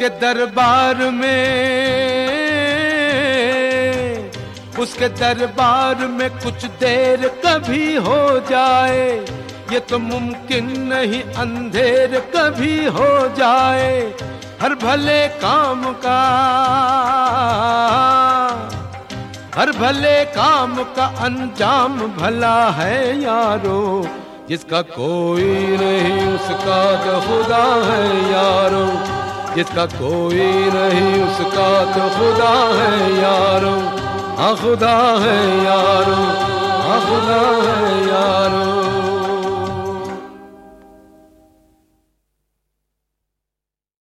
उसके दरबार में कुछ देर कभी हो जाए, ये तो मुमकिन नहीं अंधेर कभी हो जाए। हर भले काम का अंजाम भला है यारो, जिसका कोई नहीं उसका तो खुदा है यारो, जिसका कोई नहीं उसका तो खुदा है यारो, हाँ खुदा है यारो, हाँ खुदा है यारो।